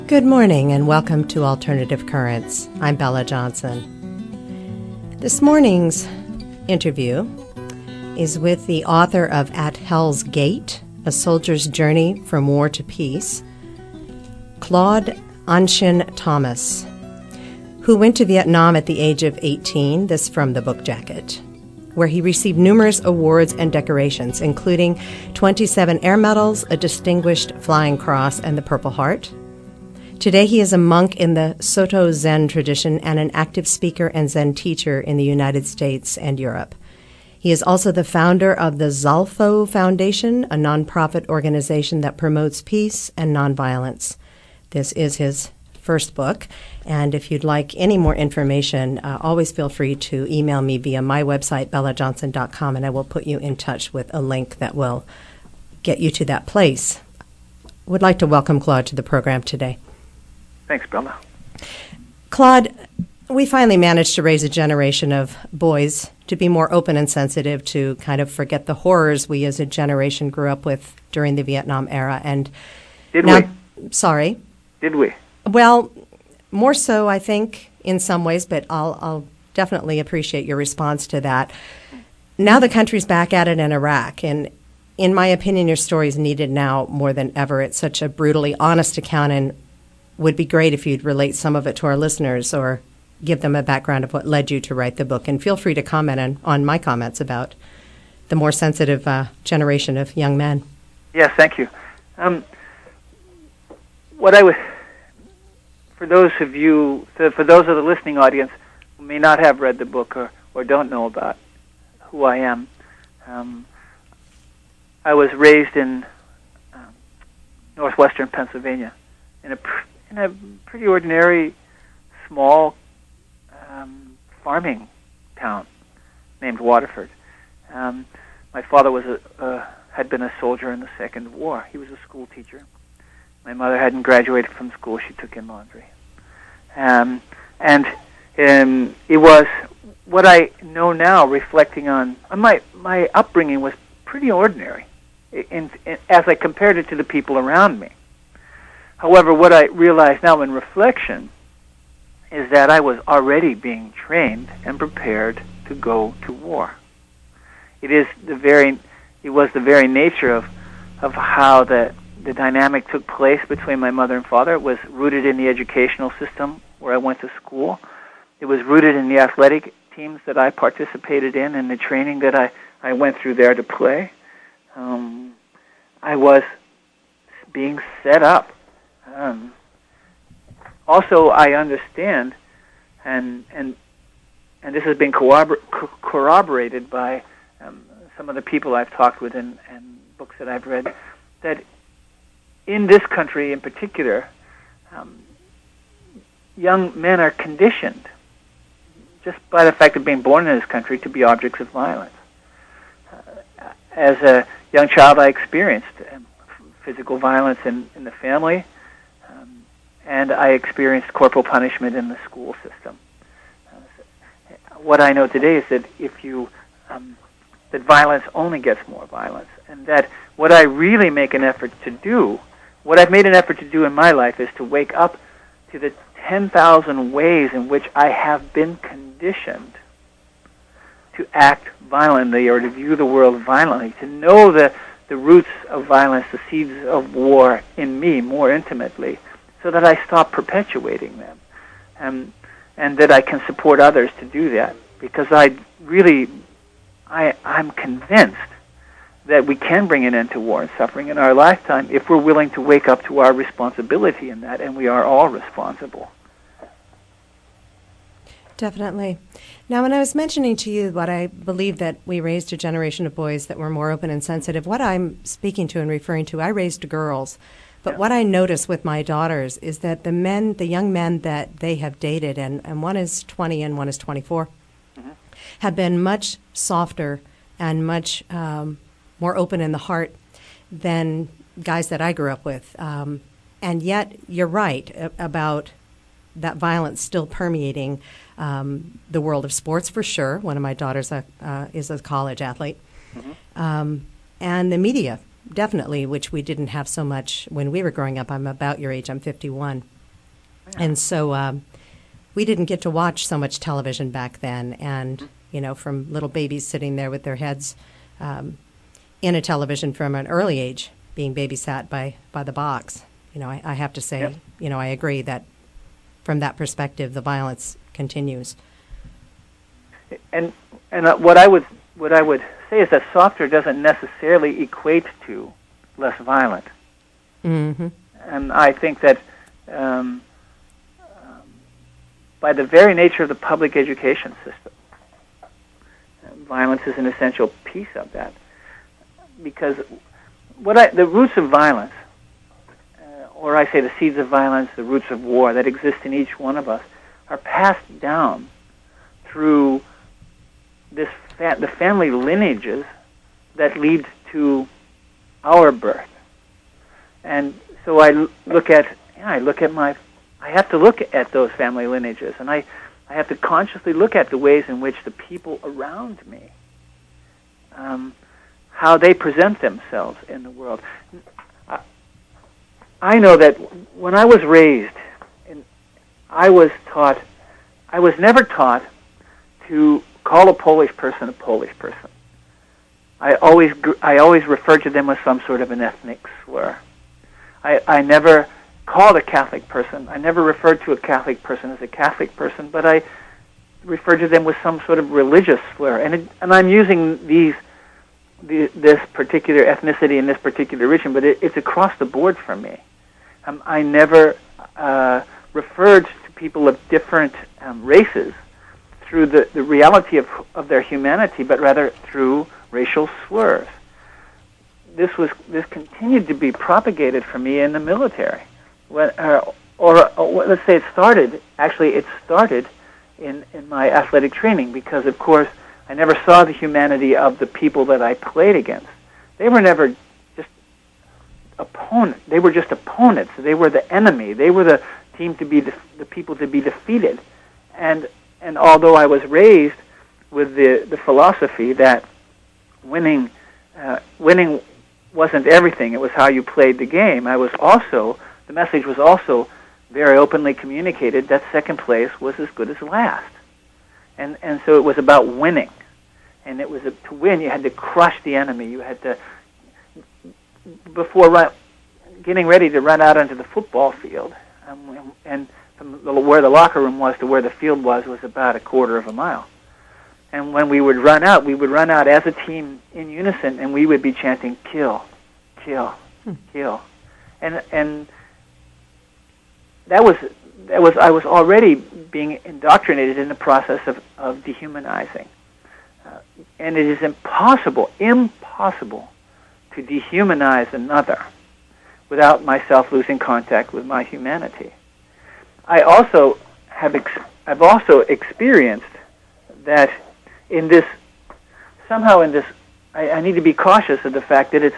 Good morning and welcome to Alternative Currents. I'm Bella Johnson. This morning's interview is with the author of At Hell's Gate, A Soldier's Journey from War to Peace, Claude Anshin Thomas, who went to Vietnam at the age of 18, this from the book jacket, where he received numerous awards and decorations, including 27 Air Medals, a Distinguished Flying Cross, and the Purple Heart. Today he is a monk in the Soto Zen tradition and an active speaker and Zen teacher in the United States and Europe. He is also the founder of the Zalfo Foundation, a nonprofit organization that promotes peace and nonviolence. This is his first book, and if you'd like any more information, always feel free to email me via my website, bellajohnson.com, and I will put you in touch with a link that will get you to that place. Would like to welcome Claude to the program today. Thanks, Bella. Claude, we finally managed to raise a generation of boys to be more open and sensitive, to kind of forget the horrors we as a generation grew up with during the Vietnam era. And Did now, we? Sorry? Did we? Well, more so, I think, in some ways, but I'll definitely appreciate your response to that. Now the country's back at it in Iraq, and in my opinion, your story is needed now more than ever. It's such a brutally honest account, and would be great if you'd relate some of it to our listeners or give them a background of what led you to write the book. And feel free to comment on my comments about the more sensitive generation of young men. Yes, thank you. What I would... For those of the listening audience who may not have read the book or don't know about who I am, I was raised in northwestern Pennsylvania in a pretty ordinary, small farming town named Waterford. My father had been a soldier in the Second War. He was a school teacher. My mother hadn't graduated from school. She took in laundry. And it was what I know now, reflecting on my upbringing, was pretty ordinary as I compared it to the people around me. However, what I realize now in reflection is that I was already being trained and prepared to go to war. It was the very nature of how the dynamic took place between my mother and father. It was rooted in the educational system where I went to school. It was rooted in the athletic teams that I participated in and the training that I went through there to play. I was being set up. Also, I understand, and this has been corroborated by some of the people I've talked with and books that I've read, that in this country in particular, young men are conditioned, just by the fact of being born in this country, to be objects of violence. As a young child, I experienced physical violence in the family, and I experienced corporal punishment in the school system. What I know today is that that violence only gets more violence, and that what I really make an effort to do, what I've made an effort to do in my life, is to wake up to the 10,000 ways in which I have been conditioned to act violently or to view the world violently, to know the roots of violence, the seeds of war in me more intimately, so that I stop perpetuating them, and that I can support others to do that. Because I'm convinced that we can bring an end to war and suffering in our lifetime if we're willing to wake up to our responsibility in that, and we are all responsible. Definitely. Now, when I was mentioning to you what I believe that we raised a generation of boys that were more open and sensitive, what I'm speaking to and referring to, I raised girls. But what I notice with my daughters is that the young men that they have dated, and one is 20 and one is 24, have been much softer and much more open in the heart than guys that I grew up with. And yet, you're right about that violence still permeating the world of sports, for sure. One of my daughters is a college athlete. And the media, definitely, which we didn't have so much when we were growing up. I'm about your age. I'm 51. And so we didn't get to watch so much television back then. And, from little babies sitting there with their heads in a television from an early age, being babysat by the box. I have to say, Yep. I agree that from that perspective, the violence continues. And what I would say is that softer doesn't necessarily equate to less violent. Mm-hmm. And I think that by the very nature of the public education system, violence is an essential piece of that. Because the roots of violence, or I say the seeds of violence, the roots of war that exist in each one of us, are passed down through the family lineages that lead to our birth. And so I have to look at those family lineages, and I have to consciously look at the ways in which the people around me, how they present themselves in the world. I know that when I was raised, I was never taught to call a Polish person a Polish person. I always referred to them with some sort of an ethnic slur. I never called a Catholic person. I never referred to a Catholic person as a Catholic person, but I referred to them with some sort of religious slur. And I'm using this particular ethnicity in this particular region, but it's across the board for me. I never referred to people of different races through the reality of their humanity, but rather through racial slurs. This continued to be propagated for me in the military. Let's say it started in my athletic training, because, of course, I never saw the humanity of the people that I played against. They were never just opponents. They were just opponents. They were the enemy. They were the team to be the people to be defeated. And although I was raised with the philosophy that winning wasn't everything, it was how you played the game, the message was also very openly communicated that second place was as good as last. And so it was about winning. And it was to win, you had to crush the enemy. You had to, before getting ready to run out onto the football field, and from where the locker room was to where the field was about a quarter of a mile. And when we would run out as a team in unison, and we would be chanting, kill, kill, kill. And I was already being indoctrinated in the process of dehumanizing. And it is impossible to dehumanize another without myself losing contact with my humanity. I've also experienced that in this, I need to be cautious of the fact that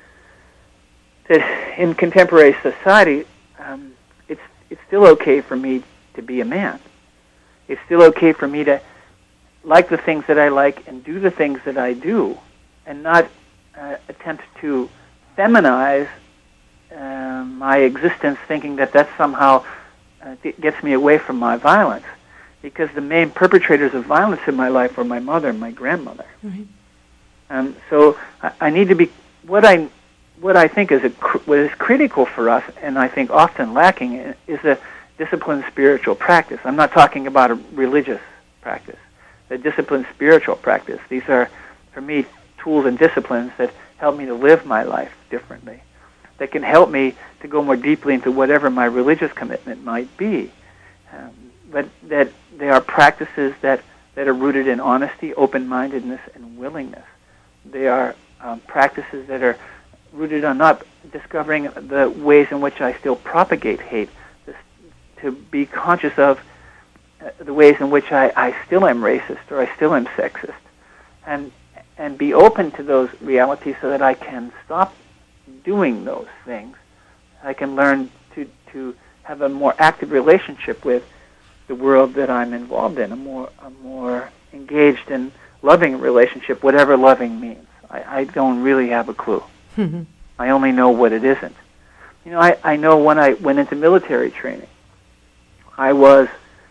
that in contemporary society, it's still okay for me to be a man. It's still okay for me to like the things that I like and do the things that I do, and not attempt to feminize my existence, thinking that somehow gets me away from my violence. Because the main perpetrators of violence in my life were my mother and my grandmother. Mm-hmm. So I need to be what I think what is critical for us, and I think often lacking, is a disciplined spiritual practice. I'm not talking about a religious practice. The disciplined spiritual practice. These are, for me, tools and disciplines that help me to live my life differently, that can help me to go more deeply into whatever my religious commitment might be. But that they are practices that are rooted in honesty, open-mindedness, and willingness. They are practices that are rooted on not discovering the ways in which I still propagate hate, to be conscious of the ways in which I still am racist or I still am sexist, and be open to those realities so that I can stop doing those things. I can learn to have a more active relationship with the world that I'm involved in, a more engaged and loving relationship, whatever loving means. I don't really have a clue. I only know what it isn't. I know when I went into military training, I was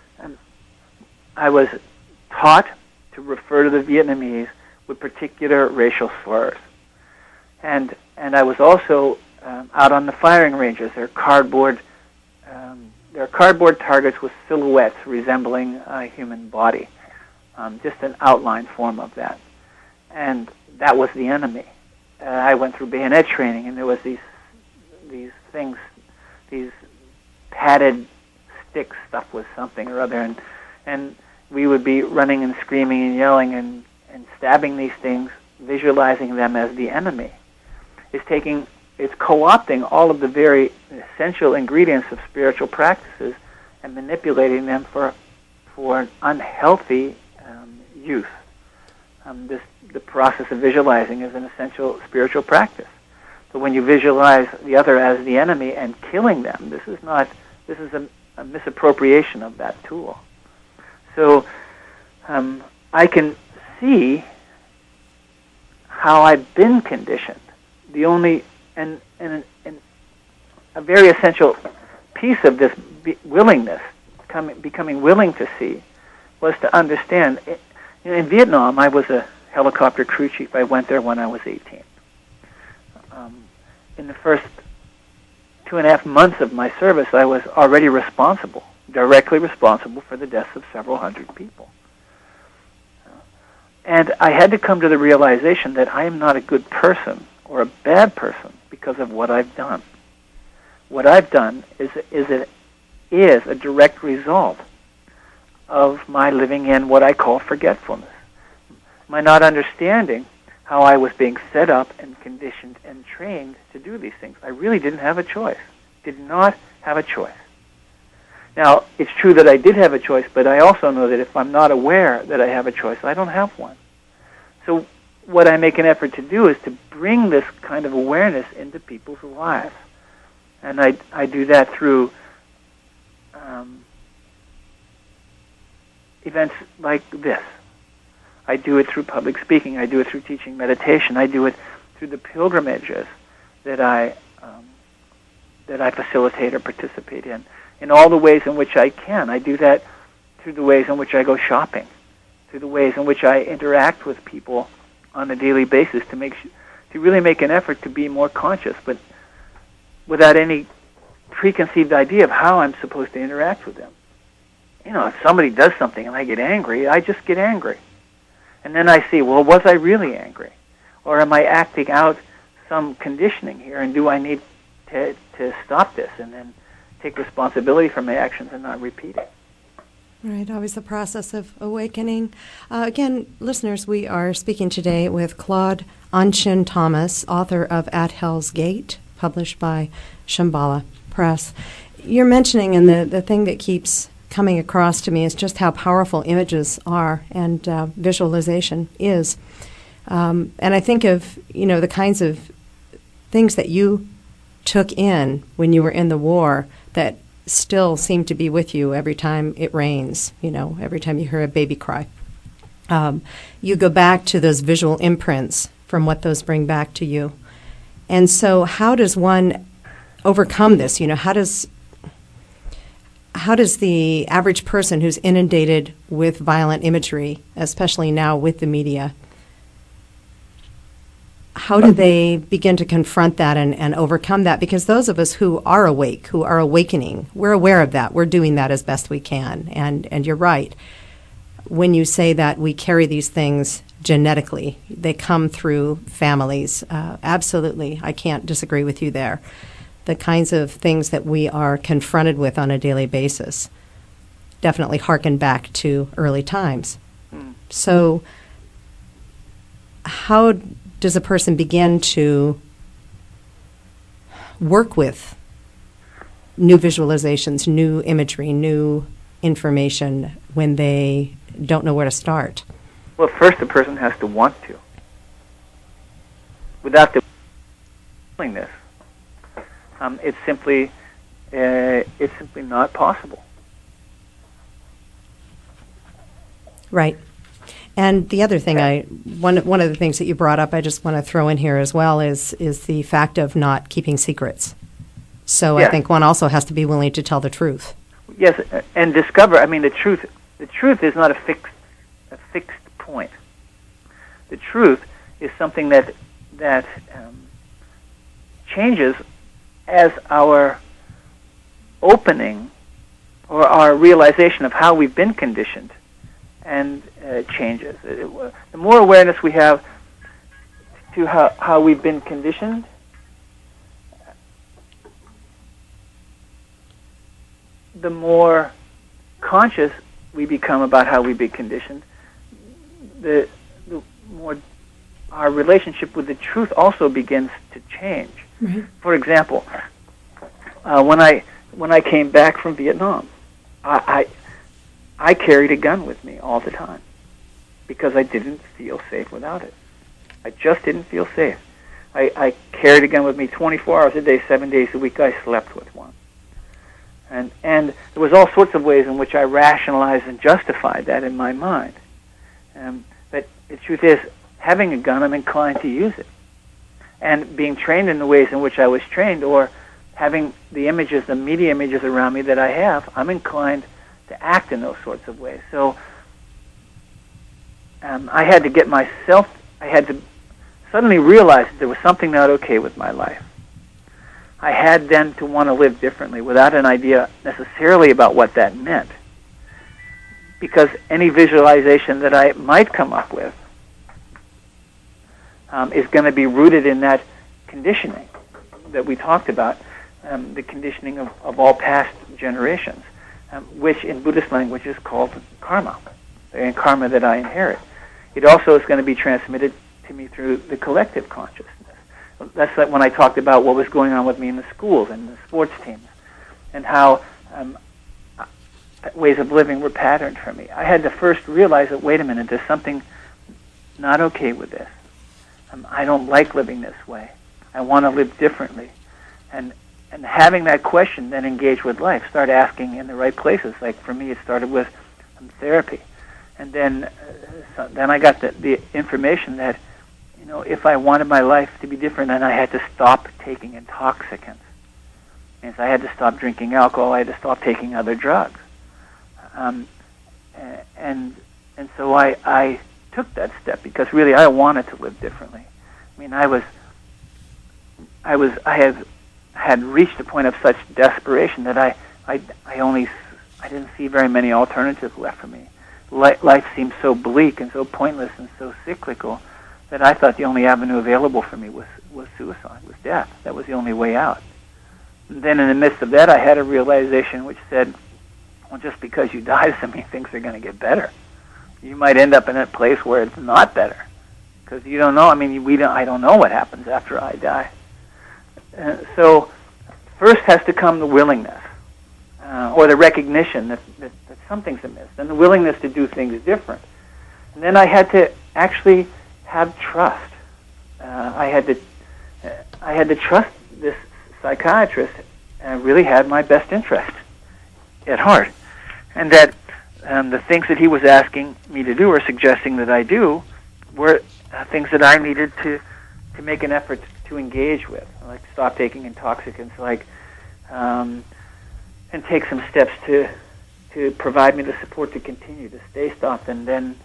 taught to refer to the Vietnamese with particular racial slurs, and I was also out on the firing ranges. They're cardboard targets with silhouettes resembling a human body, just an outline form of that, and that was the enemy. I went through bayonet training, and there was these things, these padded sticks stuffed with something or other, and we would be running and screaming and yelling and stabbing these things, visualizing them as the enemy. It's co-opting all of the very essential ingredients of spiritual practices and manipulating them for an unhealthy use. The process of visualizing is an essential spiritual practice. So when you visualize the other as the enemy and killing them, this is a misappropriation of that tool. So I can see how I've been conditioned. The only and a very essential piece of this willingness, becoming willing to see, was to understand. In Vietnam, I was a helicopter crew chief. I went there when I was 18. In the first 2.5 months of my service, I was already directly responsible for the deaths of several hundred people. And I had to come to the realization that I am not a good person or a bad person because of what I've done. What I've done is a direct result of my living in what I call forgetfulness. My not understanding how I was being set up and conditioned and trained to do these things. I really didn't have a choice. Did not have a choice. Now, it's true that I did have a choice, but I also know that if I'm not aware that I have a choice, I don't have one. So what I make an effort to do is to bring this kind of awareness into people's lives. And I do that through events like this. I do it through public speaking. I do it through teaching meditation. I do it through the pilgrimages that I facilitate or participate in all the ways in which I can. I do that through the ways in which I go shopping, through the ways in which I interact with people on a daily basis to really make an effort to be more conscious, but without any preconceived idea of how I'm supposed to interact with them. If somebody does something and I get angry, I just get angry. And then I see, well, was I really angry? Or am I acting out some conditioning here, and do I need to stop this and then take responsibility for my actions and not repeat it? Right, always the process of awakening. Again, listeners, we are speaking today with Claude An-Chin Thomas, author of At Hell's Gate, published by Shambhala Press. You're mentioning, and the thing that keeps coming across to me is just how powerful images are and visualization is. And I think of, the kinds of things that you took in when you were in the war that still seem to be with you every time it rains, every time you hear a baby cry. You go back to those visual imprints from what those bring back to you. And so how does one overcome this? How does the average person who's inundated with violent imagery, especially now with the media, how do they begin to confront that and overcome that? Because those of us who are awake, who are awakening, we're aware of that. We're doing that as best we can. And you're right. When you say that we carry these things genetically, they come through families. Absolutely. I can't disagree with you there. The kinds of things that we are confronted with on a daily basis definitely harken back to early times. So how does a person begin to work with new visualizations, new imagery, new information when they don't know where to start? Well, first the person has to want to. Without the willingness, it's simply not possible. Right. And the other thing, one of the things that you brought up, I just want to throw in here as well, is the fact of not keeping secrets. So yes. I think one also has to be willing to tell the truth. Yes, and discover. I mean, the truth. The truth is not a fixed point. The truth is something that changes as our opening or our realization of how we've been conditioned and changes. The more awareness we have to how we've been conditioned, the more conscious we become about how we've been conditioned, the more our relationship with the truth also begins to change. Right. For example, when I came back from Vietnam, I carried a gun with me all the time because I didn't feel safe without it. I just didn't feel safe. I carried a gun with me 24 hours a day, 7 days a week. I slept with one. And there was all sorts of ways in which I rationalized and justified that in my mind. But the truth is, having a gun, I'm inclined to use it. And being trained in the ways in which I was trained, or having the images, the media images around me that I have, I'm inclined to act in those sorts of ways. So I had to suddenly realize that there was something not okay with my life. I had then to want to live differently without an idea necessarily about what that meant. Because any visualization that I might come up with is going to be rooted in that conditioning that we talked about, the conditioning of all past generations, which in Buddhist language is called karma, and karma that I inherit. It also is going to be transmitted to me through the collective consciousness. That's like when I talked about what was going on with me in the schools and the sports teams, and how ways of living were patterned for me. I had to first realize that, wait a minute, there's something not okay with this. I don't like living this way. I want to live differently. And having that question then engage with life, start asking in the right places. Like for me, it started with therapy. And then I got the information that, if I wanted my life to be different, then I had to stop taking intoxicants. Means I had to stop drinking alcohol. I had to stop taking other drugs. And so I took that step because really I wanted to live differently. I mean, I had reached a point of such desperation that I didn't see very many alternatives left for me. Life seemed so bleak and so pointless and so cyclical that I thought the only avenue available for me was suicide, was death. That was the only way out. And then in the midst of that, I had a realization which said, well, just because you die doesn't mean things are going to get better. You might end up in a place where it's not better, because you don't know. I mean, I don't know what happens after I die. So first has to come the willingness, or the recognition that something's amiss, and the willingness to do things different. And then I had to actually have trust. I had to trust this psychiatrist really had my best interest at heart, and that the things that he was asking me to do or suggesting that I do were things that I needed to make an effort to engage with, like stop taking intoxicants, and take some steps to provide me the support to continue to stay stopped, and then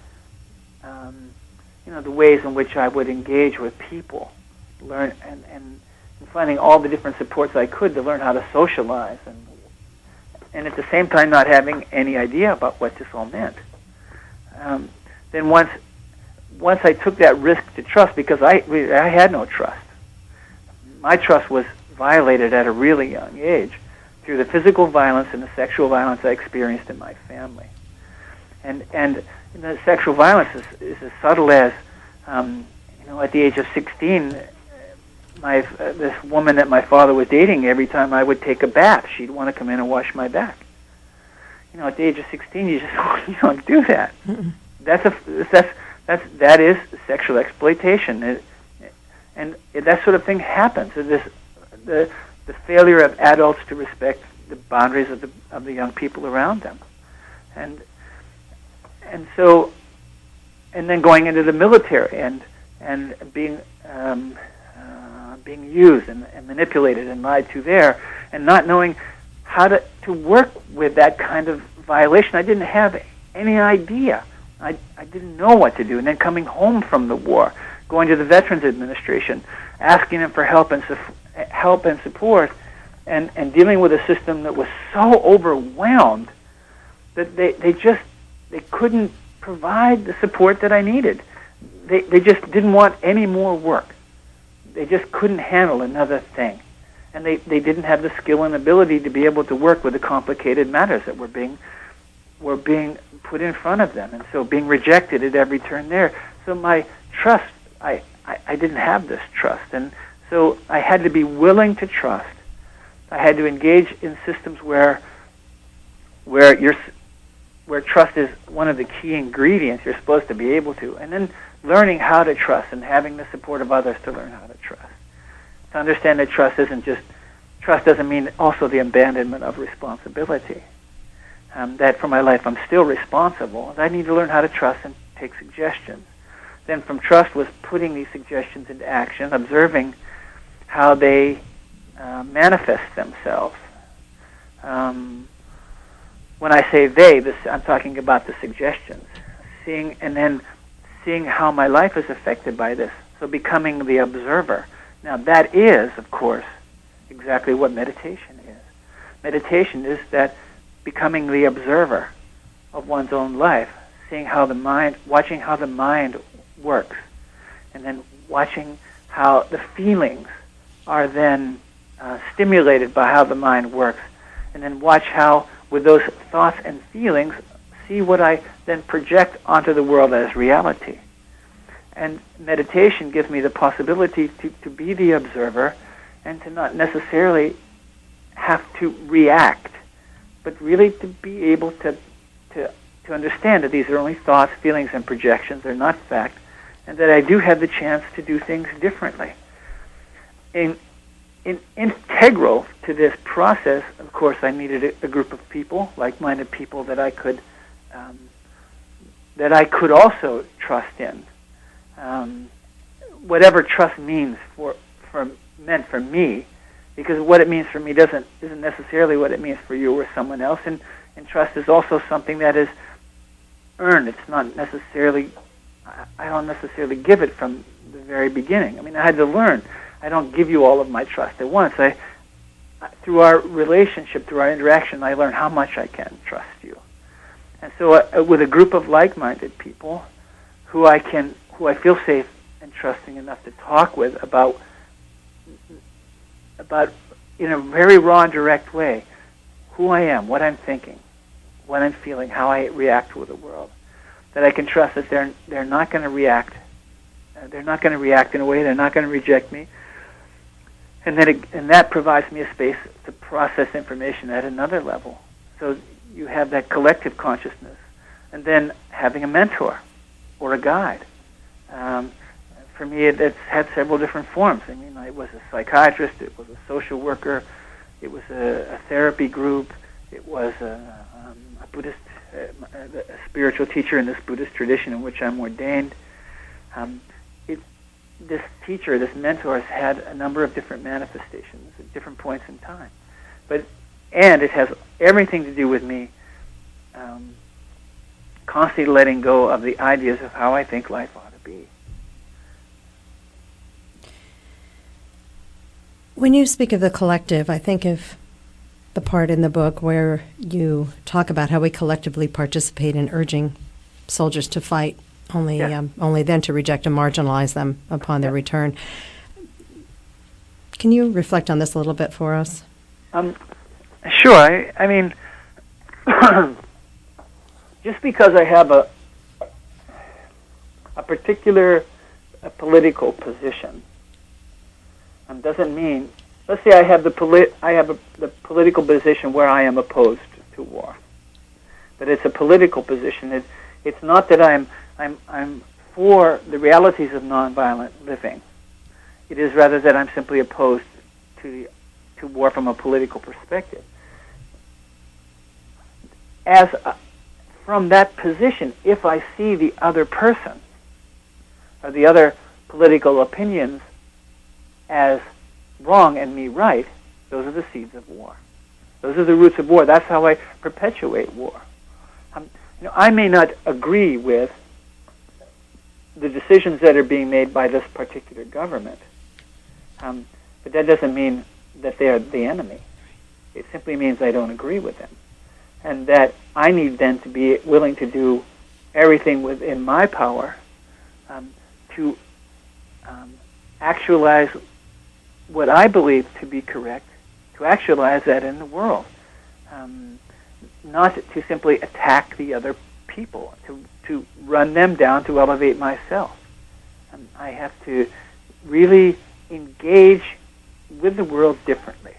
the ways in which I would engage with people, learn and finding all the different supports I could to learn how to socialize, and at the same time not having any idea about what this all meant. Then once I took that risk to trust, because I had no trust. My trust was violated at a really young age through the physical violence and the sexual violence I experienced in my family. And the sexual violence is as subtle as, at the age of 16, this woman that my father was dating, every time I would take a bath, she'd want to come in and wash my back. At the age of 16, you don't do that. Mm-mm. That is sexual exploitation, and that sort of thing happens. The failure of adults to respect the boundaries of the young people around them, and then going into the military and being used and manipulated and lied to there, and not knowing how to work with that kind of violation. I didn't have any idea. I didn't know what to do. And then coming home from the war, going to the Veterans Administration, asking them for help and support, and dealing with a system that was so overwhelmed that they couldn't provide the support that I needed. They just didn't want any more work. They just couldn't handle another thing. And they didn't have the skill and ability to be able to work with the complicated matters that were being put in front of them, and so being rejected at every turn there. So my trust, I didn't have this trust, and so I had to be willing to trust. I had to engage in systems where trust is one of the key ingredients you're supposed to be able to, and then learning how to trust and having the support of others to learn how to trust. To understand that trust doesn't mean also the abandonment of responsibility. That for my life I'm still responsible. I need to learn how to trust and take suggestions. Then from trust was putting these suggestions into action, observing how they manifest themselves. When I say they, I'm talking about the suggestions. Seeing how my life is affected by this. So becoming the observer. Now that is, of course, exactly what meditation is. Meditation is that becoming the observer of one's own life, watching how the mind works, and then watching how the feelings are then stimulated by how the mind works, and then watch how, with those thoughts and feelings, see what I then project onto the world as reality. And meditation gives me the possibility to be the observer and to not necessarily have to react, but really to be able to understand that these are only thoughts, feelings, and projections. They're not fact, and that I do have the chance to do things differently. Integral to this process, of course, I needed a group of people, like-minded people that I could also trust in. Whatever trust means meant for me, because what it means for me isn't necessarily what it means for you or someone else. And trust is also something that is earned. It's not necessarily, I don't necessarily give it from the very beginning. I mean, I had to learn. I don't give you all of my trust at once. Through our relationship, through our interaction, I learn how much I can trust you. And so with a group of like-minded people who I feel safe and trusting enough to talk with about in a very raw and direct way who I am, what I'm thinking, what I'm feeling, how I react to the world, that I can trust that they're not going to react. They're not going to react in a way. They're not going to reject me, and that provides me a space to process information at another level. So you have that collective consciousness, and then having a mentor or a guide. For me, it's had several different forms. I mean, I was a psychiatrist, it was a social worker, it was a therapy group, it was a Buddhist, a spiritual teacher in this Buddhist tradition in which I'm ordained. This teacher, this mentor, has had a number of different manifestations at different points in time. And it has everything to do with me constantly letting go of the ideas of how I think life ought to be. When you speak of the collective, I think of the part in the book where you talk about how we collectively participate in urging soldiers to fight, only then to reject and marginalize them upon their return. Can you reflect on this a little bit for us? Sure. I mean, just because I have a particular political position doesn't mean. Let's say I have the political position where I am opposed to war, but it's a political position. It's not that I'm for the realities of nonviolent living. It is rather that I'm simply opposed to war from a political perspective. From that position, if I see the other person or the other political opinions as wrong and me right, those are the seeds of war. Those are the roots of war. That's how I perpetuate war. I may not agree with the decisions that are being made by this particular government, but that doesn't mean that they are the enemy. It simply means I don't agree with them, and that I need then to be willing to do everything within my power to actualize what I believe to be correct, to actualize that in the world, not to simply attack the other people, to run them down, to elevate myself. I have to really engage with the world differently.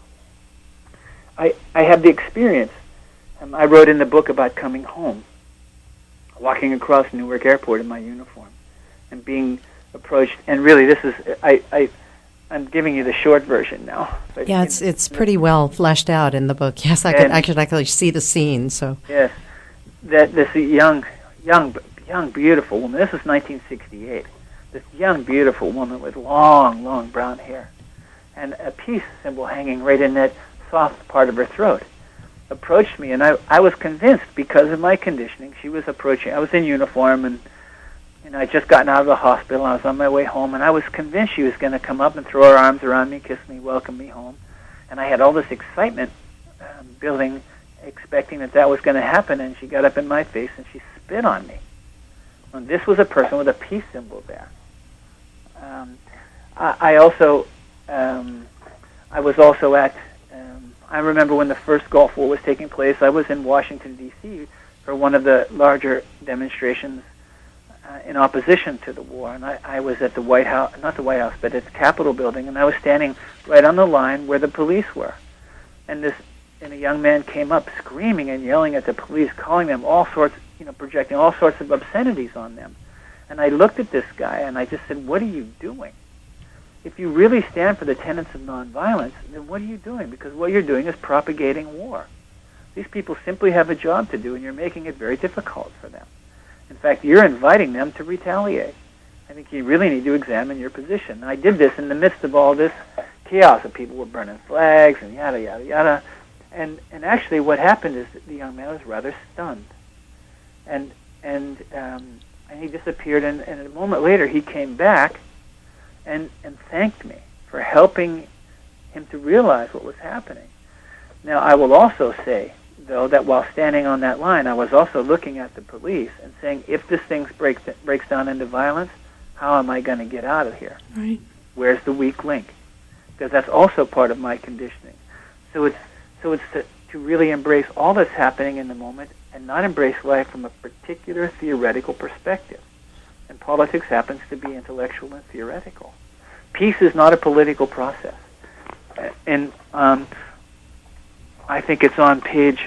I have the experience. I wrote in the book about coming home, walking across Newark Airport in my uniform, and being approached. And really, this is I'm giving you the short version now. But yeah, it's pretty well fleshed out in the book. Yes, I could actually see the scene. So yes, that this young, beautiful woman. This was 1968. This young, beautiful woman with long brown hair, and a peace symbol hanging right in that soft part of her throat, approached me, and I was convinced because of my conditioning. She was approaching. I was in uniform, and I'd just gotten out of the hospital. I was on my way home, and I was convinced she was going to come up and throw her arms around me, kiss me, welcome me home. And I had all this excitement building, expecting that was going to happen, and she got up in my face, and she spit on me. And this was a person with a peace symbol there. I was also at, I remember when the first Gulf War was taking place, I was in Washington, D.C. for one of the larger demonstrations in opposition to the war, and I was at the White House, not the White House, but at the Capitol building, and I was standing right on the line where the police were. And a young man came up screaming and yelling at the police, calling them all sorts, projecting all sorts of obscenities on them. And I looked at this guy, and I just said, what are you doing? If you really stand for the tenets of nonviolence, then what are you doing? Because what you're doing is propagating war. These people simply have a job to do, and you're making it very difficult for them. In fact, you're inviting them to retaliate. I think you really need to examine your position. I did this in the midst of all this chaos, and people were burning flags and yada, yada, yada. And actually what happened is that the young man was rather stunned. And he disappeared, and a moment later he came back and thanked me for helping him to realize what was happening. Now, I will also say, though, that while standing on that line, I was also looking at the police and saying, if this thing breaks down into violence, how am I going to get out of here? Right. Where's the weak link? Because that's also part of my conditioning. So it's to really embrace all that's happening in the moment and not embrace life from a particular theoretical perspective. And politics happens to be intellectual and theoretical. Peace is not a political process. And I think it's on page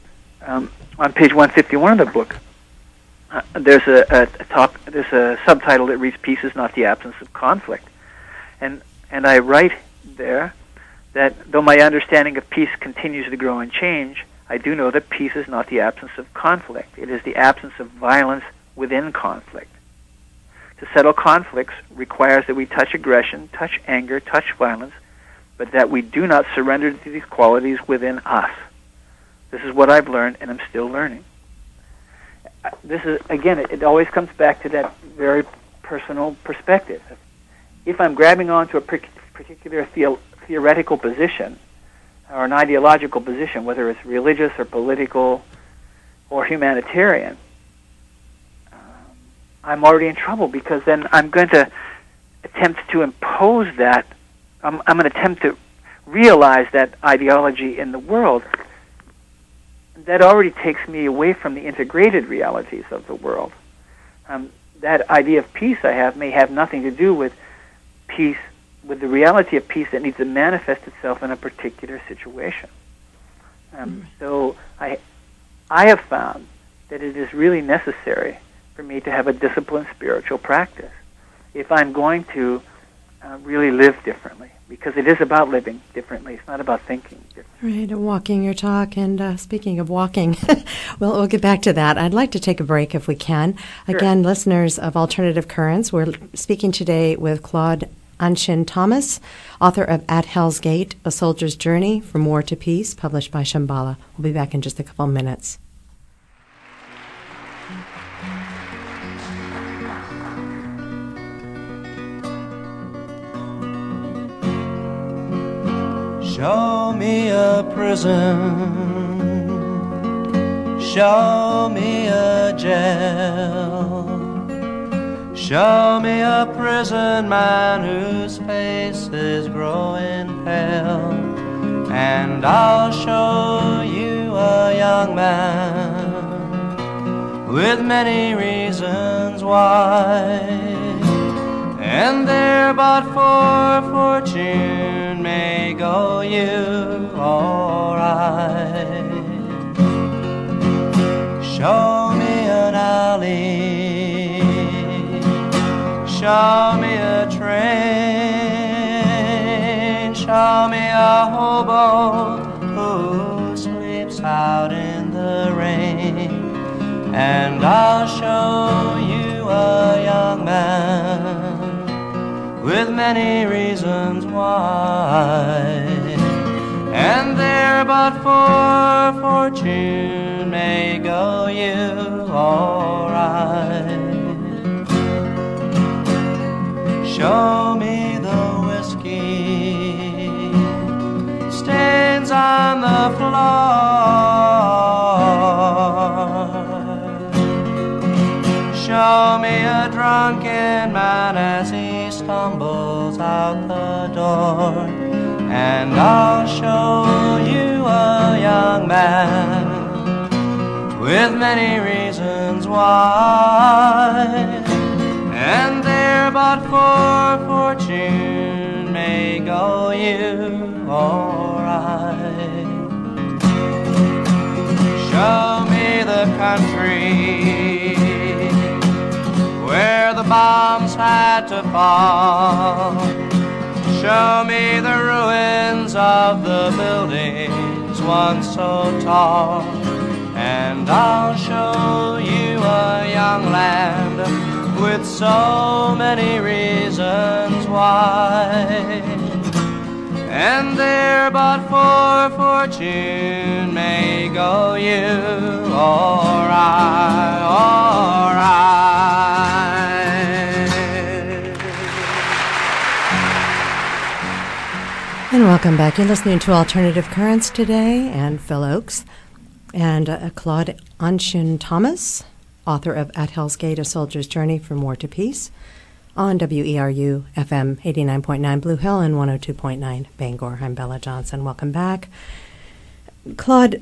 151 of the book. There's a subtitle that reads "Peace is not the absence of conflict," and I write there that though my understanding of peace continues to grow and change, I do know that peace is not the absence of conflict. It is the absence of violence within conflict. To settle conflicts requires that we touch aggression, touch anger, touch violence, but that we do not surrender to these qualities within us. This is what I've learned, and I'm still learning. This is, again, it always comes back to that very personal perspective. If I'm grabbing onto a particular theoretical position or an ideological position, whether it's religious or political or humanitarian, I'm already in trouble, because then I'm going to attempt to impose that. I'm going to attempt to realize that ideology in the world. That already takes me away from the integrated realities of the world. That idea of peace I have may have nothing to do with peace, with the reality of peace that needs to manifest itself in a particular situation. So I have found that it is really necessary for me to have a disciplined spiritual practice if I'm going to really live differently, because it is about living differently. It's not about thinking differently. Right, walking your talk. And speaking of walking, we'll get back to that. I'd like to take a break if we can. Sure. Again, listeners of Alternative Currents, we're speaking today with Claude Anshin Thomas, author of At Hell's Gate, A Soldier's Journey from War to Peace, published by Shambhala. We'll be back in just a couple minutes. Show me a prison, show me a jail, show me a prison man whose face is growing pale, and I'll show you a young man with many reasons why, and there but for fortune may go you or I. Show me an alley, show me a train, show me a hobo who sleeps out in the rain, and I'll show you a young man with many reasons why, and there but for fortune may go you or I. Show me the whiskey stains on the floor, show me a drunken man as he stumbles out the door, and I'll show you a young man with many reasons why, and there but for fortune may go you or I. Show me the country where the bombs had to fall, show me the ruins of the buildings once so tall, and I'll show you a young land with so many reasons why, and there but for fortune may go you or I. And welcome back. You're listening to Alternative Currents today, and Phil Oakes and Claude Anshin Thomas, author of At Hell's Gate, A Soldier's Journey from War to Peace, on WERU FM 89.9 Blue Hill and 102.9 Bangor. I'm Bella Johnson. Welcome back. Claude,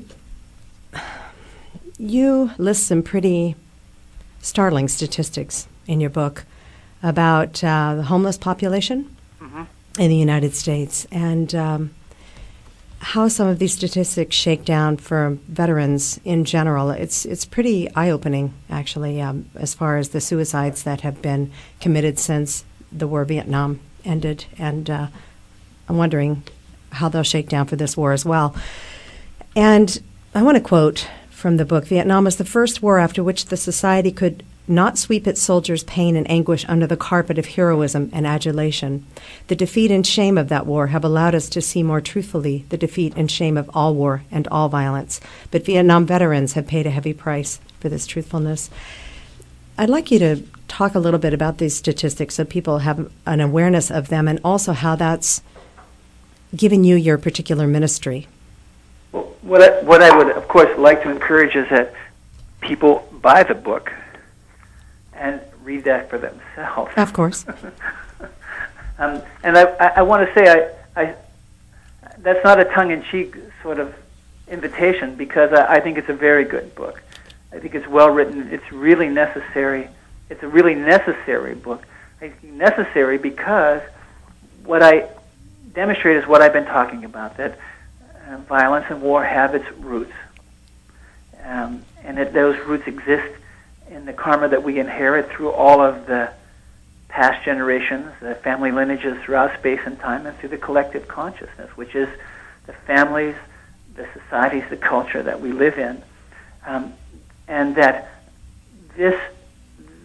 you list some pretty startling statistics in your book about the homeless population in the United States, and how some of these statistics shake down for veterans in general. It's pretty eye-opening, actually, as far as the suicides that have been committed since the war in Vietnam ended, and I'm wondering how they'll shake down for this war as well. And I want to quote from the book, "Vietnam was the first war after which the society could not sweep its soldiers' pain and anguish under the carpet of heroism and adulation. The defeat and shame of that war have allowed us to see more truthfully the defeat and shame of all war and all violence. But Vietnam veterans have paid a heavy price for this truthfulness." I'd like you to talk a little bit about these statistics so people have an awareness of them, and also how that's given you your particular ministry. Well, what I would, of course, like to encourage is that people buy the book and read that for themselves. Of course. And I want to say I that's not a tongue-in-cheek sort of invitation, because I think it's a very good book. I think it's well written. It's really necessary. It's a really necessary book. I think necessary because what I demonstrate is what I've been talking about, that violence and war have its roots, and that those roots exist in the karma that we inherit through all of the past generations, the family lineages throughout space and time, and through the collective consciousness, which is the families, the societies, the culture that we live in, and that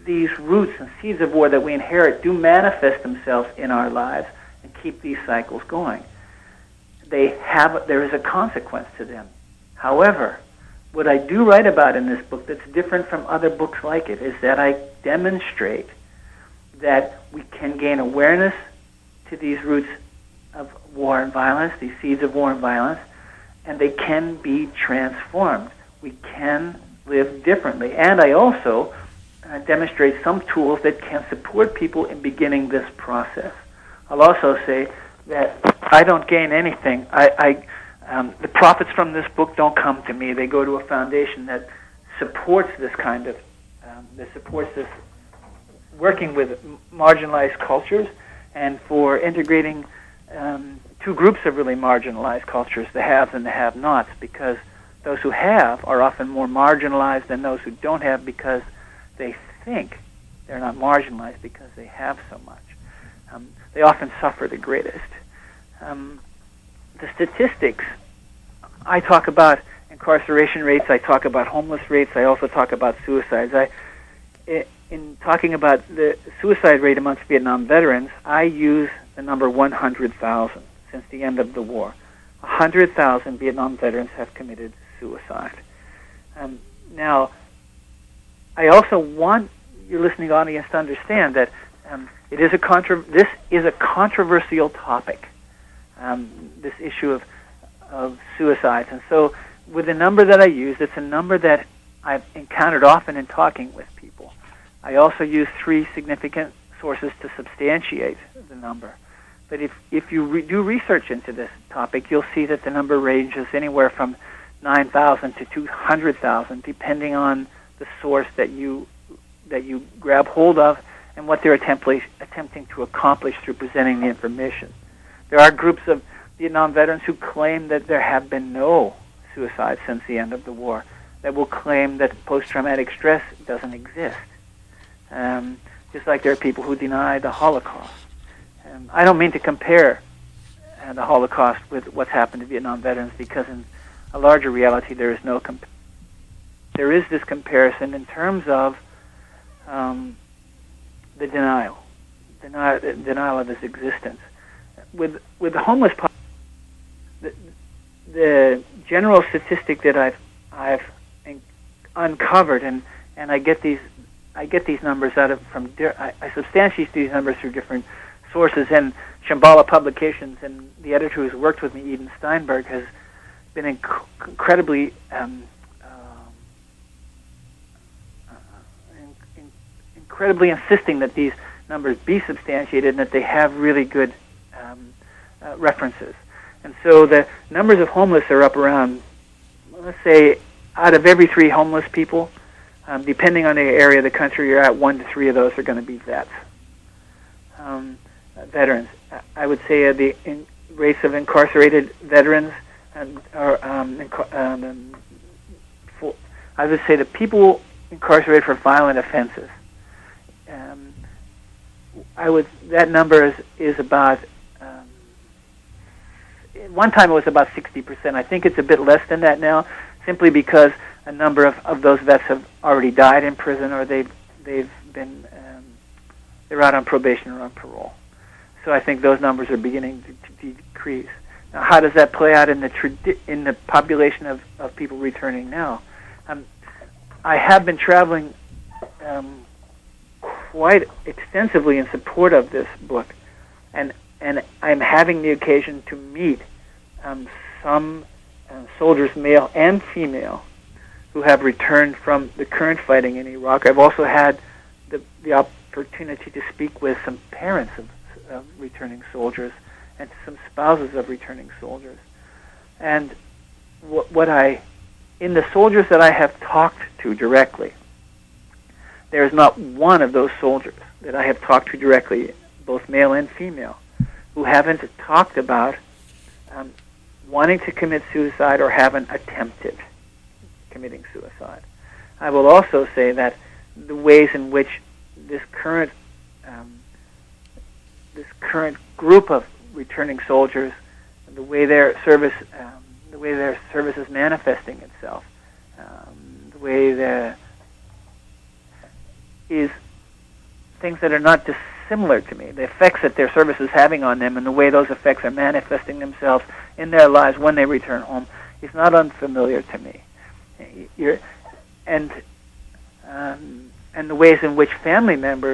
these roots and seeds of war that we inherit do manifest themselves in our lives and keep these cycles going. There is a consequence to them. However, what I do write about in this book that's different from other books like it is that I demonstrate that we can gain awareness to these roots of war and violence, these seeds of war and violence, and they can be transformed. We can live differently. And I also demonstrate some tools that can support people in beginning this process. I'll also say that I don't gain anything. The profits from this book don't come to me. They go to a foundation that supports this kind of, that supports this working with marginalized cultures and for integrating two groups of really marginalized cultures, the haves and the have-nots, because those who have are often more marginalized than those who don't have because they think they're not marginalized because they have so much. They often suffer the greatest. The statistics, I talk about incarceration rates, I talk about homeless rates, I also talk about suicides. In talking about the suicide rate amongst Vietnam veterans, I use the number 100,000 since the end of the war. 100,000 Vietnam veterans have committed suicide. Now, I also want your listening audience to understand that this is a controversial topic, this issue of suicides. And so with the number that I use, it's a number that I've encountered often in talking with people. I also use 3 significant sources to substantiate the number. But if you do research into this topic, you'll see that the number ranges anywhere from 9,000 to 200,000, depending on the source that you grab hold of and what they're attempting to accomplish through presenting the information. There are groups of Vietnam veterans who claim that there have been no suicides since the end of the war, that will claim that post-traumatic stress doesn't exist. Just like there are people who deny the Holocaust. I don't mean to compare the Holocaust with what's happened to Vietnam veterans, because in a larger reality there is no there is this comparison in terms of the denial of his existence. With the homeless population, the general statistic that I've uncovered, and I get these numbers I substantiate these numbers through different sources, and Shambhala Publications, and the editor who's worked with me, Eden Steinberg, has been incredibly insisting that these numbers be substantiated and that they have really good references. And so the numbers of homeless are up around, let's say, out of every 3 homeless people, depending on the area of the country you're at, 1 to 3 of those are going to be veterans. I would say the rates of incarcerated veterans I would say the people incarcerated for violent offenses. That number is about. One time it was about 60%. I think it's a bit less than that now, simply because a number of those vets have already died in prison, or they're out on probation or on parole. So I think those numbers are beginning to decrease. Now, how does that play out in the population of people returning now? I have been traveling quite extensively in support of this book, and I'm having the occasion to meet some soldiers, male and female, who have returned from the current fighting in Iraq. I've also had the opportunity to speak with some parents of returning soldiers and some spouses of returning soldiers. And in the soldiers that I have talked to directly, there is not one of those soldiers that I have talked to directly, both male and female, who haven't talked about wanting to commit suicide or haven't attempted committing suicide. I will also say that the ways in which this current group of returning soldiers, the way their service is manifesting itself, the way is things that are not dissimilar to me, the effects that their service is having on them and the way those effects are manifesting themselves in their lives when they return home, is not unfamiliar to me. And the ways in which family members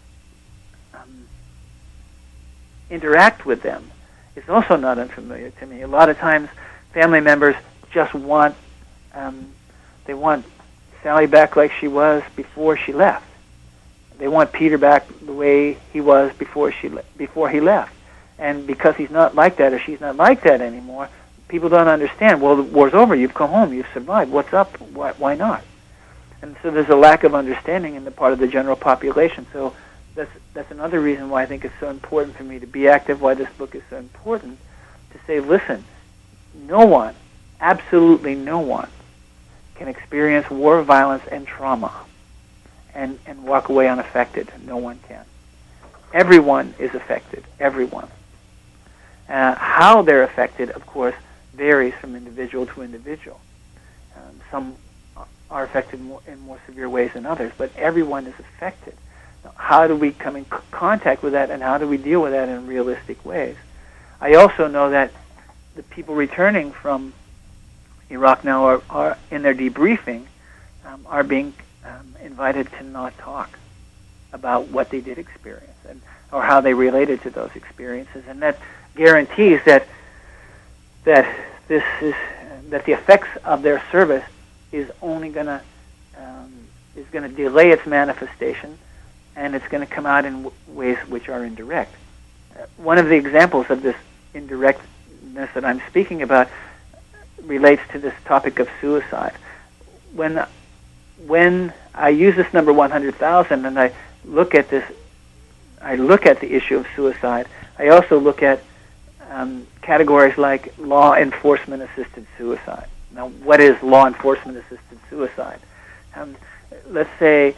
interact with them is also not unfamiliar to me. A lot of times, family members just want they want Sally back like she was before she left. They want Peter back the way he was before he left. And because he's not like that or she's not like that anymore, people don't understand. Well, the war's over. You've come home. You've survived. What's up? Why not? And so there's a lack of understanding in the part of the general population. So that's another reason why I think it's so important for me to be active, why this book is so important, to say, listen, no one, absolutely no one, can experience war, violence, and trauma and walk away unaffected. No one can. Everyone is affected, everyone. How they're affected, of course, varies from individual to individual. Some are affected in more severe ways than others, but everyone is affected. Now, how do we come in contact with that, and how do we deal with that in realistic ways? I also know that the people returning from Iraq now are in their debriefing, are being invited to not talk about what they did experience or how they related to those experiences, and that guarantees that the effects of their service is only going to delay its manifestation, and it's going to come out in ways which are indirect. One of the examples of this indirectness that I'm speaking about relates to this topic of suicide. When I use this number 100,000 and I look at the issue of suicide, I also look at categories like law enforcement assisted suicide. Now, what is law enforcement assisted suicide? Let's say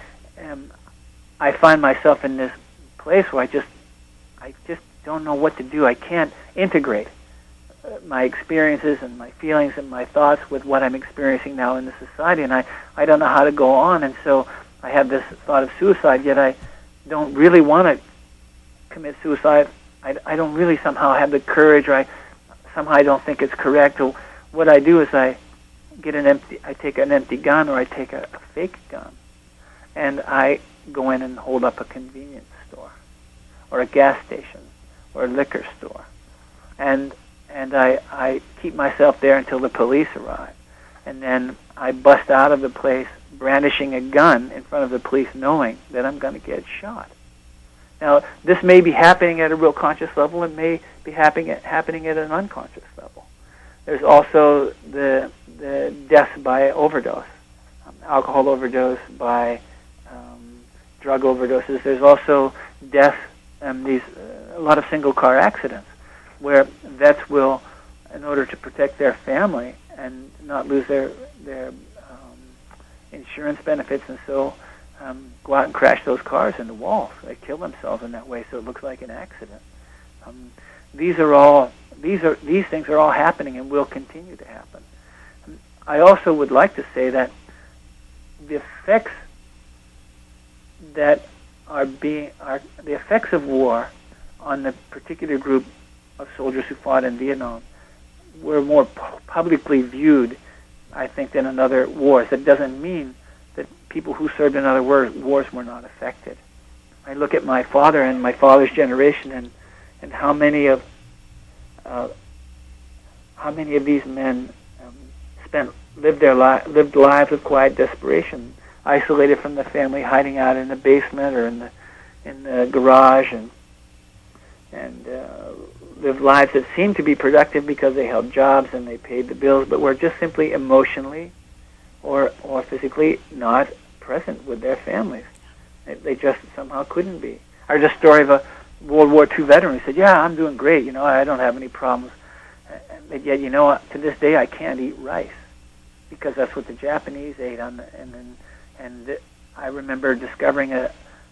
I find myself in this place where I just don't know what to do. I can't integrate my experiences and my feelings and my thoughts with what I'm experiencing now in the society, and I don't know how to go on, and so I have this thought of suicide, yet I don't really want to commit suicide. I don't really somehow have the courage, or I don't think it's correct. Or what I do is I take an empty gun, or I take a fake gun, and I go in and hold up a convenience store, or a gas station, or a liquor store, and I keep myself there until the police arrive, and then I bust out of the place brandishing a gun in front of the police, knowing that I'm going to get shot. Now, this may be happening at a real conscious level. It may be happening at an unconscious level. There's also the deaths by overdose, alcohol overdose, by drug overdoses. There's also deaths, a lot of single car accidents, where vets will, in order to protect their family and not lose their insurance benefits, and so go out and crash those cars into walls. They kill themselves in that way, so it looks like an accident. These things are all happening and will continue to happen. I also would like to say that the effects that are the effects of war on the particular group of soldiers who fought in Vietnam were more publicly viewed, I think, than in other wars. That doesn't mean that people who served in other wars were not affected. I look at my father and my father's generation, and how many of these men lived lives of quiet desperation, isolated from the family, hiding out in the basement or in the garage, and lived lives that seemed to be productive because they held jobs and they paid the bills, but were just simply emotionally or physically not present with their families. They just somehow couldn't be. I heard a story of a World War II veteran who said, "Yeah, I'm doing great. I don't have any problems. But yet, to this day, I can't eat rice because that's what the Japanese ate on." And I remember discovering a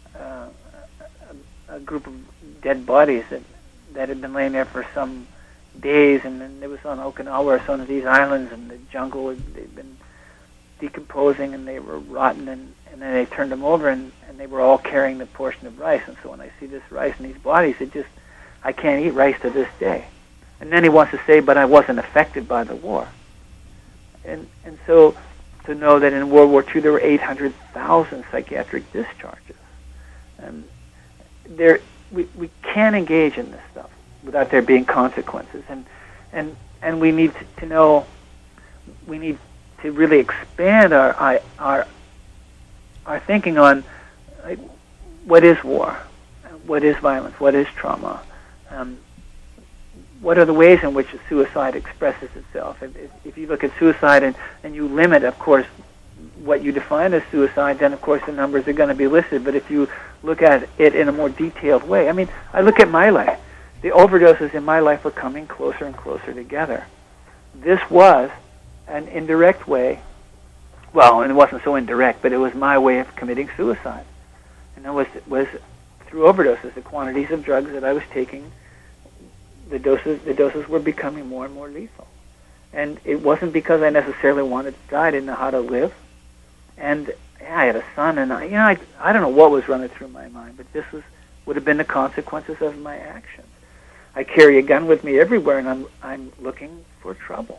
group of dead bodies that had been laying there for some days, and then it was on Okinawa or some of these islands in the jungle. They'd been decomposing and they were rotten, and then they turned them over and they were all carrying the portion of rice. And so when I see this rice in these bodies, I can't eat rice to this day. And then he wants to say, but I wasn't affected by the war. And so to know that in World War II there were 800,000 psychiatric discharges. And we can't engage in this stuff without there being consequences. And we need to know, we need to really expand our thinking on, like, what is war, what is violence, what is trauma, what are the ways in which suicide expresses itself. If you look at suicide and you limit, of course, what you define as suicide, then of course the numbers are going to be listed. But if you look at it in a more detailed way, I mean, I look at my life. The overdoses in my life were coming closer and closer together. This was an indirect way. Well, and it wasn't so indirect, but it was my way of committing suicide. And it was through overdoses, the quantities of drugs that I was taking. The doses were becoming more and more lethal. And it wasn't because I necessarily wanted to die. I didn't know how to live. And I had a son, and I don't know what was running through my mind, but this would have been the consequences of my actions. I carry a gun with me everywhere, and I'm looking for trouble.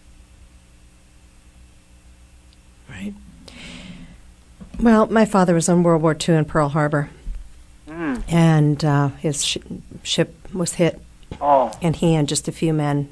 Right. Well, my father was in World War II in Pearl Harbor, and his ship was hit. Oh. And he and just a few men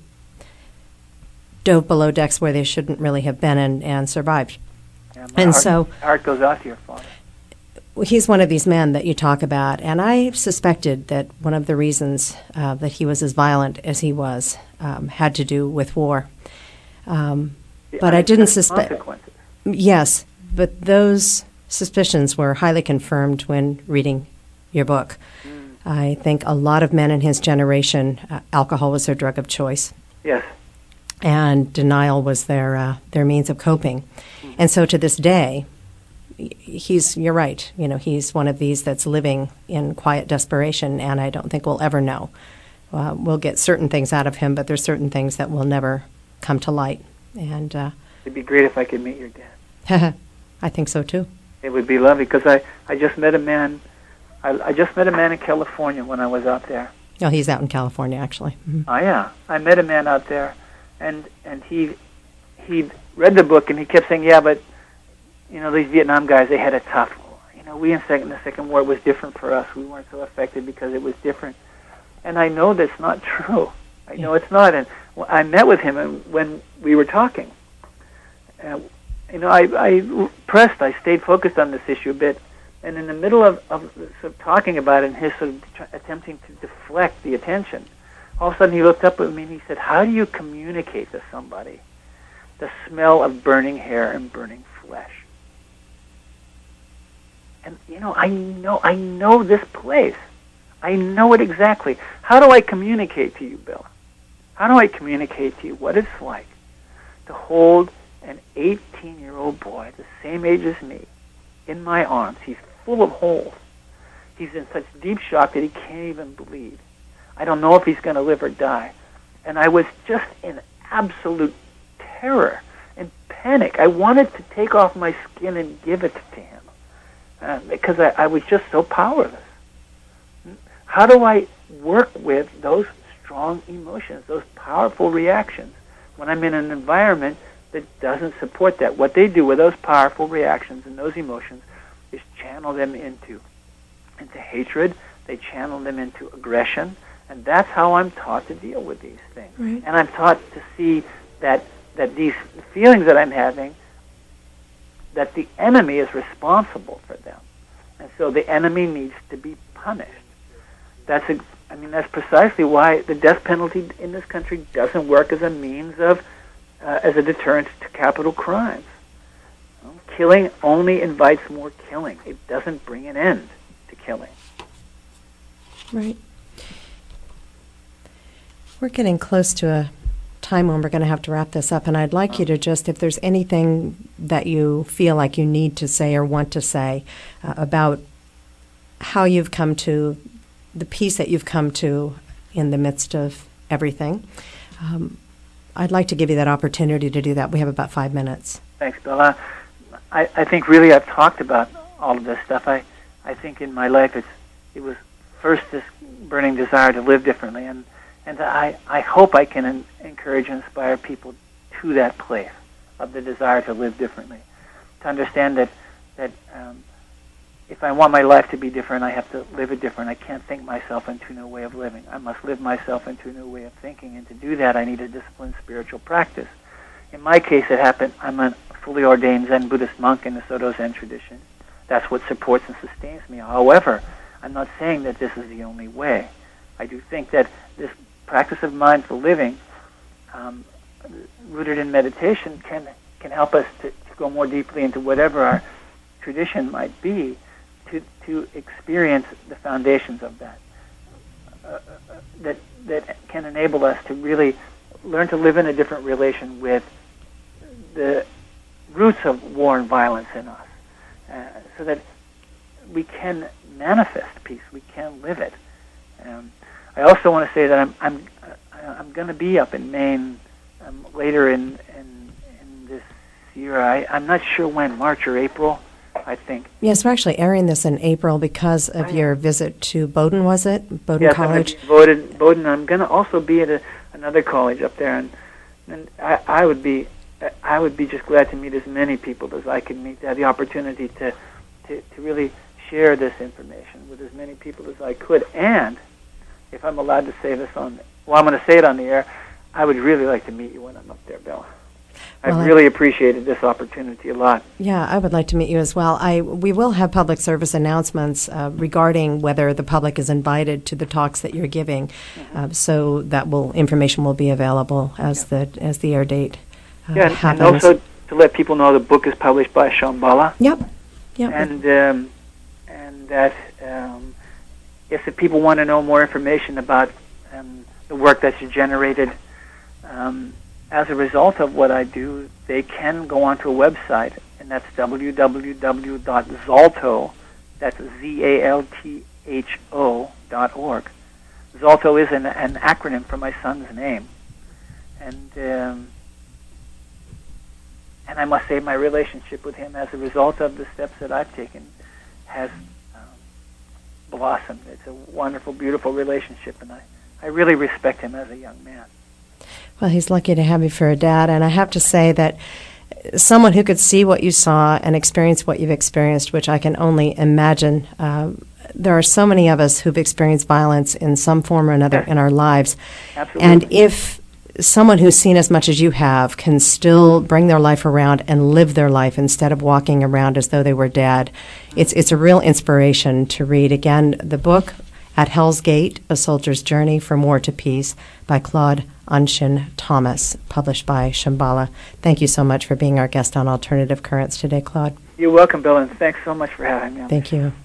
dove below decks where they shouldn't really have been and survived. Yeah, and my heart goes out to your father. He's one of these men that you talk about, and I suspected that one of the reasons that he was as violent as he was had to do with war. But I didn't suspect. Yes, but those suspicions were highly confirmed when reading your book. I think a lot of men in his generation, alcohol was their drug of choice. Yes. And denial was their means of coping. And so to this day, you're right, he's one of these that's living in quiet desperation, and I don't think we'll ever know. We'll get certain things out of him, but there's certain things that will never come to light. And it'd be great if I could meet your dad. I think so too. It would be lovely, because I just met a man. I just met a man in California when I was out there. Oh, he's out in California, actually. Mm-hmm. Oh, yeah. I met a man out there, and he read the book, and he kept saying, yeah, but, these Vietnam guys, they had it tough. We in the Second War, it was different for us. We weren't so affected because it was different. And I know that's not true. I know it's not. And I met with him when we were talking. I stayed focused on this issue a bit. And in the middle of sort of talking about it and his sort of attempting to deflect the attention, all of a sudden he looked up at me and he said, how do you communicate to somebody the smell of burning hair and burning flesh? And, I know this place. I know it exactly. How do I communicate to you, Bill? How do I communicate to you what it's like to hold an 18-year-old boy, the same age as me, in my arms? He's full of holes. He's in such deep shock that he can't even bleed. I don't know if he's going to live or die. And I was just in absolute terror and panic. I wanted to take off my skin and give it to him because I was just so powerless. How do I work with those strong emotions, those powerful reactions, when I'm in an environment that doesn't support that? What they do with those powerful reactions and those emotions is channel them into hatred. They channel them into aggression, and that's how I'm taught to deal with these things. Right. And I'm taught to see that these feelings that I'm having, that the enemy is responsible for them, and so the enemy needs to be punished. That's precisely why the death penalty in this country doesn't work as a means of as a deterrent to capital crimes. Killing only invites more killing. It doesn't bring an end to killing. Right. We're getting close to a time when we're going to have to wrap this up, and I'd like you to just, if there's anything that you feel like you need to say or want to say about how you've come to the peace that you've come to in the midst of everything, I'd like to give you that opportunity to do that. We have about 5 minutes. Thanks, Bella. I think really I've talked about all of this stuff. I think in my life it was first this burning desire to live differently, and I hope I can encourage and inspire people to that place of the desire to live differently, to understand that if I want my life to be different, I have to live it different. I can't think myself into a new way of living. I must live myself into a new way of thinking, and to do that, I need a disciplined spiritual practice. In my case, it happened. I'm a fully ordained Zen Buddhist monk in the Soto Zen tradition. That's what supports and sustains me. However, I'm not saying that this is the only way. I do think that this practice of mindful living, rooted in meditation, can help us to go more deeply into whatever our tradition might be, to experience the foundations of that, that can enable us to really learn to live in a different relation with the roots of war and violence in us, so that we can manifest peace, we can live it. I also want to say that I'm going to be up in Maine later in this year. I'm not sure when, March or April, I think. Yes, we're actually airing this in April because of your visit to Bowdoin, was it? Bowdoin yes, College? Yes, Bowdoin. I'm going to also be at another college up there, and I would be just glad to meet as many people as I can meet, to have the opportunity to really share this information with as many people as I could. And if I'm allowed to say this I'm going to say it on the air, I would really like to meet you when I'm up there, Bella. I've really appreciated this opportunity a lot. Yeah, I would like to meet you as well. We will have public service announcements regarding whether the public is invited to the talks that you're giving, so that information will be available as the air date happens. And also to let people know the book is published by Shambhala. Yep. And that if the people want to know more information about the work that's generated as a result of what I do, they can go onto a website, and that's www.zalto, that's ZALTHO.org. Zalto is an acronym for my son's name. And I must say my relationship with him as a result of the steps that I've taken has blossomed. It's a wonderful, beautiful relationship, and I really respect him as a young man. Well, he's lucky to have you for a dad, and I have to say that someone who could see what you saw and experience what you've experienced, which I can only imagine, there are so many of us who've experienced violence in some form or another in our lives. Absolutely. And if someone who's seen as much as you have can still bring their life around and live their life instead of walking around as though they were dead, it's a real inspiration to read. Again, the book, At Hell's Gate, A Soldier's Journey from War to Peace, by Claude Anshin Thomas, published by Shambhala. Thank you so much for being our guest on Alternative Currents today, Claude. You're welcome, Bill, and thanks so much for having me. Thank you.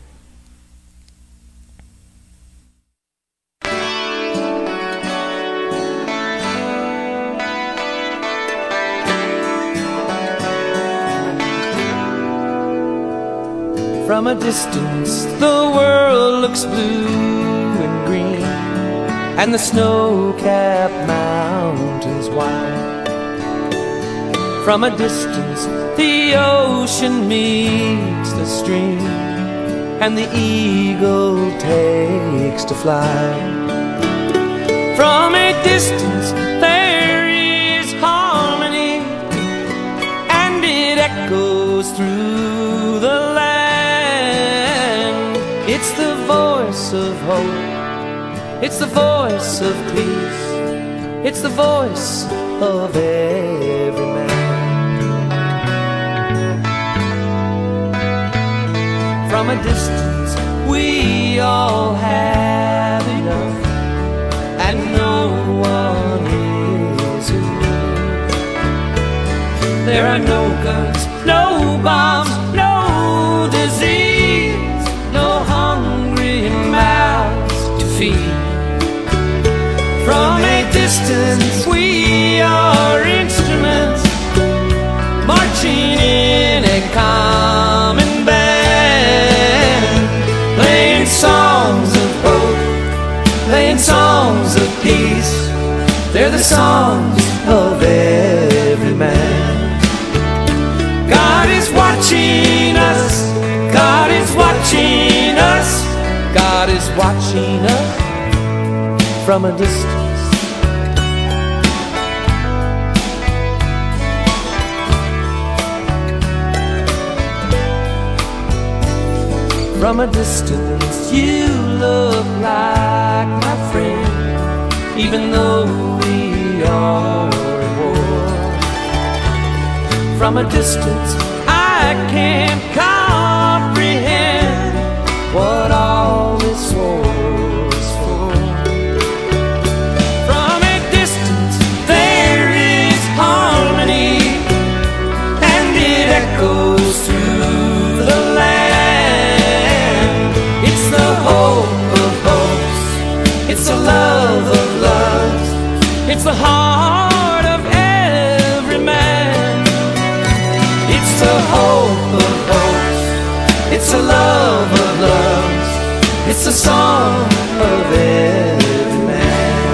From a distance, the world looks blue and green, and the snow-capped mountains white. From a distance, the ocean meets the stream, and the eagle takes to fly. From a distance, there is harmony, and it echoes through the land. It's the voice of hope, it's the voice of peace, it's the voice of every man. From a distance we all have enough, and no one is enough. There are no guns, no bombs, no disease, no hungry mouths to feed. From a distance we are instruments, marching in a common band, playing songs of hope, playing songs of peace. They're the songs of every man. watching us from a distance. From a distance, you look like my friend, even though we are at war. From a distance, I can't comprehend what all this war is for. From a distance, there is harmony, and it echoes through the land. It's the hope of hopes, it's the love of loves, it's the heart of every man. It's the hope of hopes, it's the love of loves, it's the song of every man.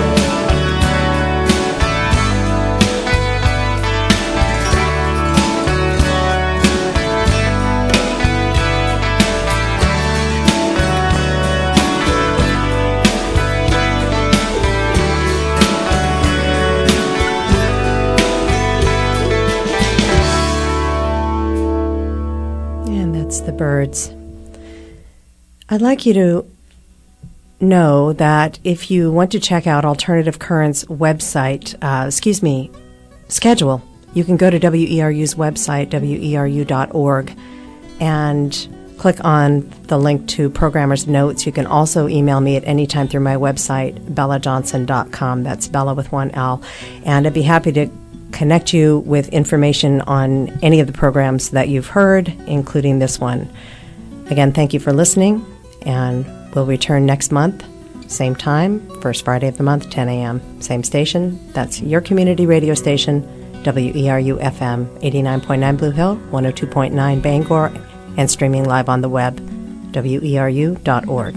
And that's the Byrds. I'd like you to know that if you want to check out Alternative Currents website, schedule, you can go to WERU's website, weru.org, and click on the link to Programmer's Notes. You can also email me at any time through my website, bellajohnson.com. That's Bella with one L. And I'd be happy to connect you with information on any of the programs that you've heard, including this one. Again, thank you for listening, and we'll return next month, same time, first Friday of the month, 10 a.m., same station. That's your community radio station, WERU-FM, 89.9 Blue Hill, 102.9 Bangor, and streaming live on the web, weru.org.